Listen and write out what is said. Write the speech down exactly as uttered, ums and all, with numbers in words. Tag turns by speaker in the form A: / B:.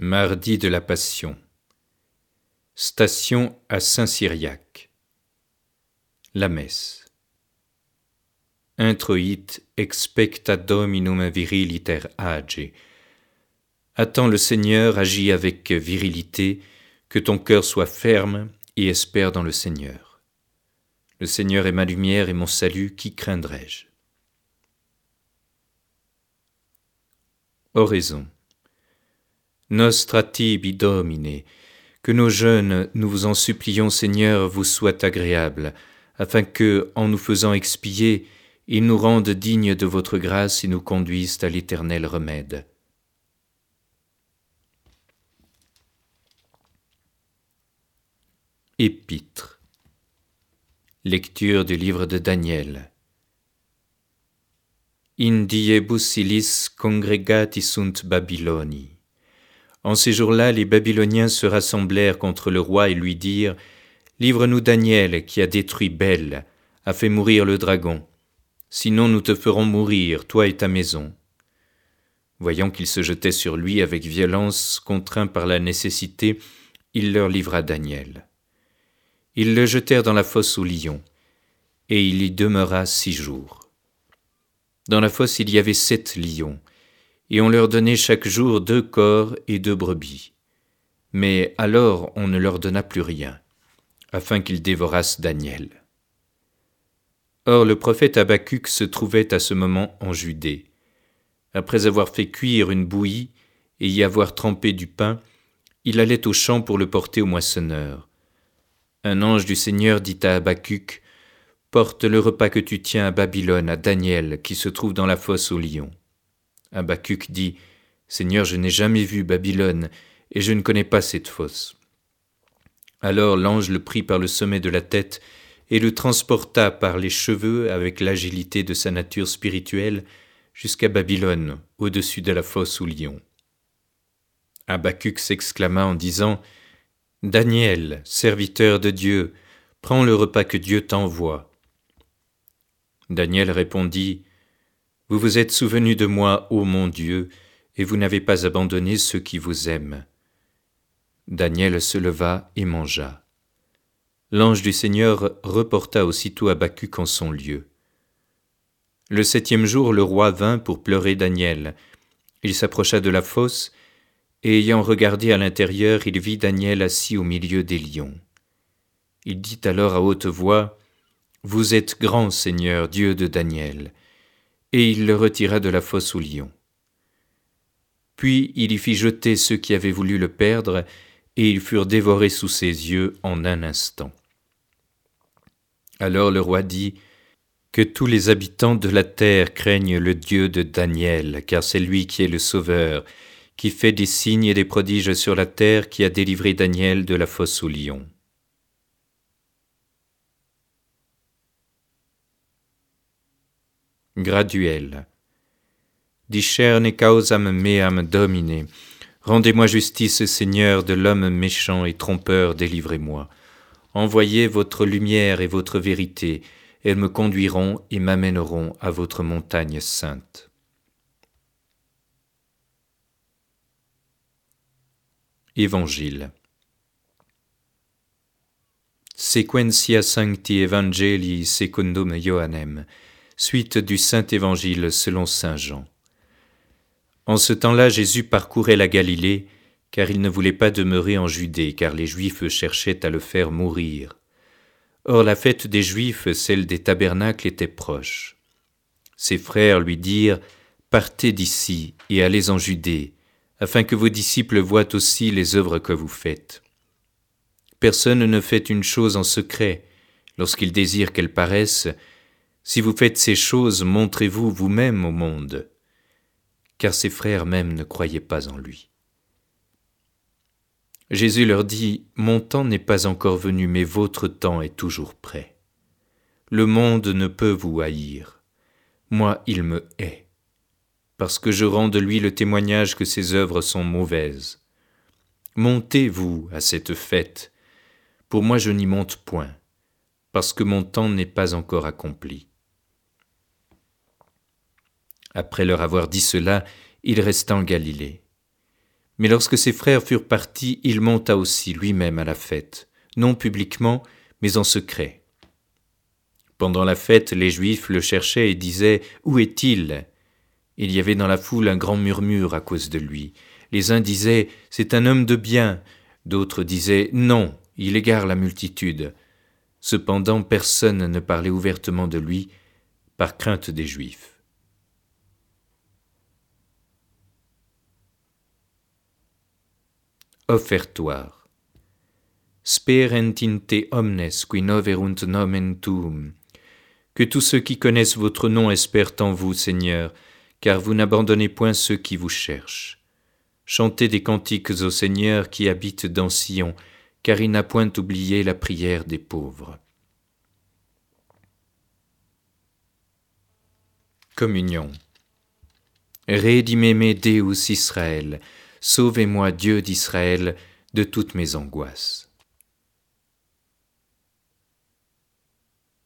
A: Mardi de la Passion. Station à Saint-Cyriaque. La messe. Introit expecta Dominum viriliter age. Attends le Seigneur, agis avec virilité, que ton cœur soit ferme et espère dans le Seigneur. Le Seigneur est ma lumière et mon salut, qui craindrai-je? Oraison. Nostra tibi Domine, que nos jeûnes, nous vous en supplions, Seigneur, vous soient agréables, afin que, en nous faisant expier, ils nous rendent dignes de votre grâce et nous conduisent à l'éternel remède. Épître. Lecture du livre de Daniel. In diebus illis congregati sunt Babyloni. En ces jours-là, les Babyloniens se rassemblèrent contre le roi et lui dirent « Livre-nous Daniel, qui a détruit Bel, a fait mourir le dragon. Sinon nous te ferons mourir, toi et ta maison. » Voyant qu'ils se jetaient sur lui avec violence, contraints par la nécessité, il leur livra Daniel. Ils le jetèrent dans la fosse aux lions, et il y demeura six jours. Dans la fosse il y avait sept lions, et on leur donnait chaque jour deux corps et deux brebis. Mais alors on ne leur donna plus rien, afin qu'ils dévorassent Daniel. Or le prophète Habacuc se trouvait à ce moment en Judée. Après avoir fait cuire une bouillie et y avoir trempé du pain, il allait au champ pour le porter au moissonneur. Un ange du Seigneur dit à Habacuc, « Porte le repas que tu tiens à Babylone, à Daniel, qui se trouve dans la fosse aux lions. » Habacuc dit, « Seigneur, je n'ai jamais vu Babylone, et je ne connais pas cette fosse. » Alors l'ange le prit par le sommet de la tête et le transporta par les cheveux avec l'agilité de sa nature spirituelle jusqu'à Babylone, au-dessus de la fosse aux lions. Habacuc s'exclama en disant, « Daniel, serviteur de Dieu, prends le repas que Dieu t'envoie. » Daniel répondit, « Vous vous êtes souvenu de moi, ô mon Dieu, et vous n'avez pas abandonné ceux qui vous aiment. » Daniel se leva et mangea. L'ange du Seigneur reporta aussitôt Habacuc en son lieu. Le septième jour, le roi vint pour pleurer Daniel. Il s'approcha de la fosse, et ayant regardé à l'intérieur, il vit Daniel assis au milieu des lions. Il dit alors à haute voix, « Vous êtes grand, Seigneur, Dieu de Daniel. » Et il le retira de la fosse aux lions. Puis il y fit jeter ceux qui avaient voulu le perdre, et ils furent dévorés sous ses yeux en un instant. Alors le roi dit, « Que tous les habitants de la terre craignent le Dieu de Daniel, car c'est lui qui est le Sauveur, qui fait des signes et des prodiges sur la terre, qui a délivré Daniel de la fosse aux lions. » Graduel. Discerne causam meam Domine. Rendez-moi justice, Seigneur, de l'homme méchant et trompeur, délivrez-moi. Envoyez votre lumière et votre vérité, elles me conduiront et m'amèneront à votre montagne sainte. Évangile. Sequentia Sancti Evangelii secundum Ioannem. Suite du Saint-Évangile selon saint Jean. En ce temps-là, Jésus parcourait la Galilée, car il ne voulait pas demeurer en Judée, car les Juifs cherchaient à le faire mourir. Or la fête des Juifs, celle des tabernacles, était proche. Ses frères lui dirent « Partez d'ici et allez en Judée, afin que vos disciples voient aussi les œuvres que vous faites. Personne ne fait une chose en secret, lorsqu'il désire qu'elle paraisse. Si vous faites ces choses, montrez-vous vous-même au monde. » Car ses frères même ne croyaient pas en lui. Jésus leur dit, « Mon temps n'est pas encore venu, mais votre temps est toujours prêt. Le monde ne peut vous haïr. Moi, il me hait, parce que je rends de lui le témoignage que ses œuvres sont mauvaises. Montez, vous, à cette fête. Pour moi, je n'y monte point, parce que mon temps n'est pas encore accompli. » Après leur avoir dit cela, il resta en Galilée. Mais lorsque ses frères furent partis, il monta aussi lui-même à la fête, non publiquement, mais en secret. Pendant la fête, les Juifs le cherchaient et disaient « Où est-il » Il y avait dans la foule un grand murmure à cause de lui. Les uns disaient « C'est un homme de bien », d'autres disaient « Non, il égare la multitude ». Cependant, personne ne parlait ouvertement de lui par crainte des Juifs. Offertoire. Sperent in te omnes qui noverunt nomen tuum. Que tous ceux qui connaissent votre nom espèrent en vous, Seigneur, car vous n'abandonnez point ceux qui vous cherchent. Chantez des cantiques au Seigneur qui habite dans Sion, car il n'a point oublié la prière des pauvres. Communion. Redimeme Deus Israël, sauvez-moi Dieu d'Israël de toutes mes angoisses.